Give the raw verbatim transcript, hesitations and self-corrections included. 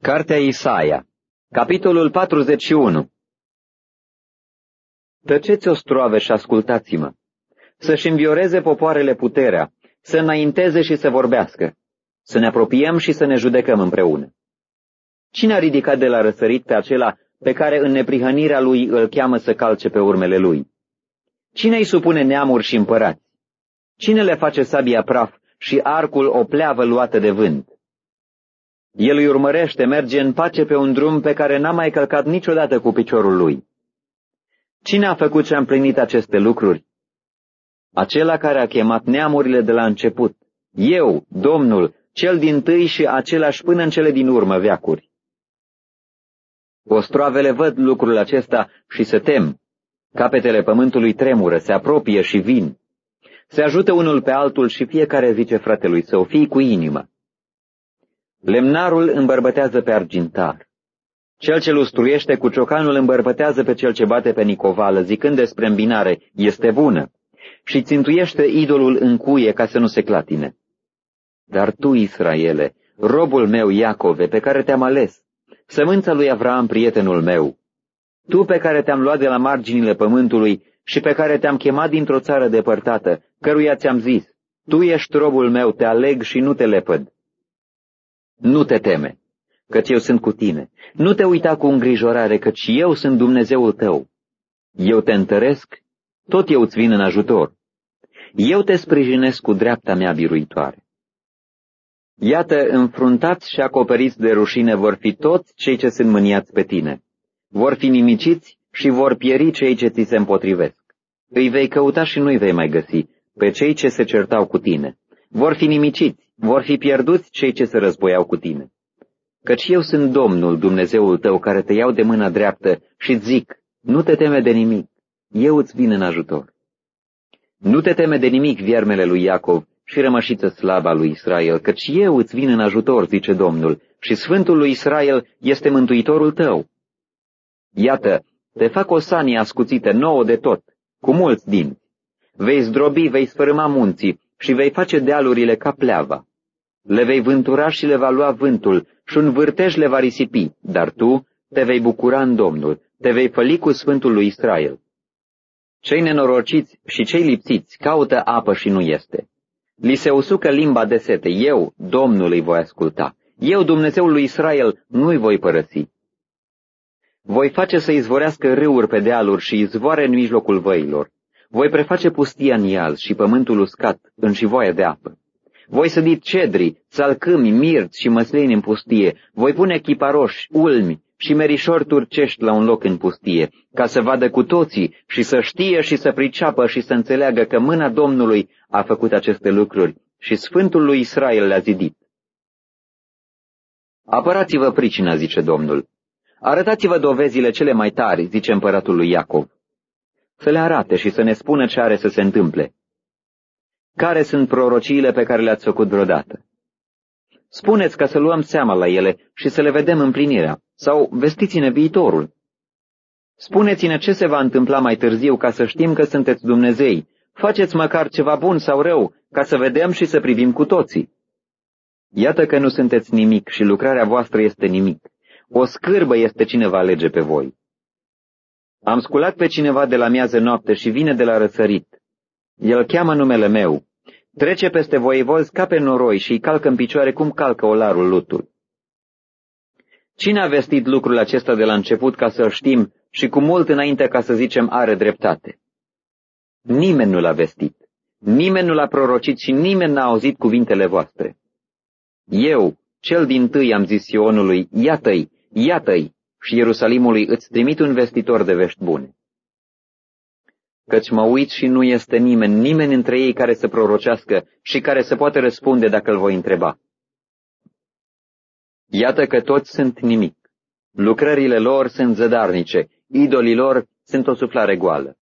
Cartea Isaia, capitolul patruzeci și unu. Tăceți, ostroave, și ascultați-mă, să-și învioreze popoarele puterea, să înainteze și să vorbească, să ne apropiem și să ne judecăm împreună. Cine a ridicat de la răsărit pe acela pe care în neprihănirea lui îl cheamă să calce pe urmele lui? Cine îi supune neamuri și împărați? Cine le face sabia praf și arcul o pleavă luată de vânt? El îi urmărește, merge în pace pe un drum pe care n-a mai călcat niciodată cu piciorul lui. Cine a făcut și a împlinit aceste lucruri? Acela care a chemat neamurile de la început, eu, Domnul, cel dintâi și același până în cele din urmă veacuri. Ostroavele văd lucrul acesta și se tem. Capetele pământului tremură, se apropie și vin. Se ajută unul pe altul și fiecare zice fratelui său, fii cu inimă. Lemnarul îmbărbătează pe argintar. Cel ce lustruiește cu ciocanul îmbărbătează pe cel ce bate pe nicovală, zicând despre îmbinare, este bună, și țintuiește idolul în cuie ca să nu se clatine. Dar tu, Israele, robul meu Iacove, pe care te-am ales, sămânța lui Avraam, prietenul meu, tu pe care te-am luat de la marginile pământului și pe care te-am chemat dintr-o țară depărtată, căruia ți-am zis, tu ești robul meu, te aleg și nu te lepăd. Nu te teme, căci eu sunt cu tine. Nu te uita cu îngrijorare, căci eu sunt Dumnezeul tău. Eu te întăresc, tot eu îți vin în ajutor. Eu te sprijinesc cu dreapta mea biruitoare. Iată, înfruntați și acoperiți de rușine vor fi toți cei ce sunt mâniați pe tine. Vor fi nimiciți și vor pieri cei ce ți se împotrivesc. Îi vei căuta și nu-i vei mai găsi, pe cei ce se certau cu tine. Vor fi nimiciți, vor fi pierduți cei ce se războiau cu tine. Căci eu sunt Domnul, Dumnezeul tău, care te iau de mâna dreaptă și zic, nu te teme de nimic, eu îți vin în ajutor. Nu te teme de nimic, viermele lui Iacov și rămășiță slaba lui Israel, căci eu îți vin în ajutor, zice Domnul, și Sfântul lui Israel este mântuitorul tău. Iată, te fac o sanie ascuțită nouă de tot, cu mulți dinți. Vei zdrobi, vei sfărâma munții și vei face dealurile ca pleava. Le vei vântura și le va lua vântul și un vârtej le va risipi, dar tu te vei bucura în Domnul, te vei făli cu Sfântul lui Israel. Cei nenorociți și cei lipsiți caută apă și nu este. Li se usucă limba de sete, eu, Domnul, îi voi asculta. Eu, Dumnezeul lui Israel, nu-i voi părăsi. Voi face să izvorească râuri pe dealuri și izvoare în mijlocul văilor. Voi preface pustia în iaz și pământul uscat în șivoaie de apă. Voi sădi cedri, salcâmi, mirți și măslini în pustie. Voi pune chiparoși, ulmi și merișori turcești la un loc în pustie, ca să vadă cu toții și să știe și să priceapă și să înțeleagă că mâna Domnului a făcut aceste lucruri și Sfântul lui Israel le-a zidit. Apărați-vă pricina, zice Domnul. Arătați-vă dovezile cele mai tari, zice împăratul lui Iacov. Să le arate și să ne spună ce are să se întâmple. Care sunt prorociile pe care le-ați făcut vreodată? Spuneți ca să luăm seama la ele și să le vedem împlinirea, sau vestiți-ne viitorul. Spuneți-ne ce se va întâmpla mai târziu ca să știm că sunteți Dumnezei. Faceți măcar ceva bun sau rău, ca să vedem și să privim cu toții. Iată că nu sunteți nimic și lucrarea voastră este nimic. O scârbă este cine va alege pe voi. Am sculat pe cineva de la miază noapte și vine de la răsărit. El cheamă numele meu, trece peste voievozi ca pe noroi și îi calcă în picioare cum calcă olarul lutul. Cine a vestit lucrul acesta de la început ca să-l știm și cu mult înainte ca să zicem are dreptate? Nimeni nu l-a vestit, nimeni nu l-a prorocit și nimeni n-a auzit cuvintele voastre. Eu, cel dintâi, am zis Sionului, iată-i, iată-i, și Ierusalimului îți trimit un vestitor de vești bune. Căci mă uit și nu este nimeni, nimeni între ei care să prorocească și care să poată răspunde dacă îl voi întreba. Iată că toți sunt nimic. Lucrările lor sunt zădarnice, idolii lor sunt o suflare goală.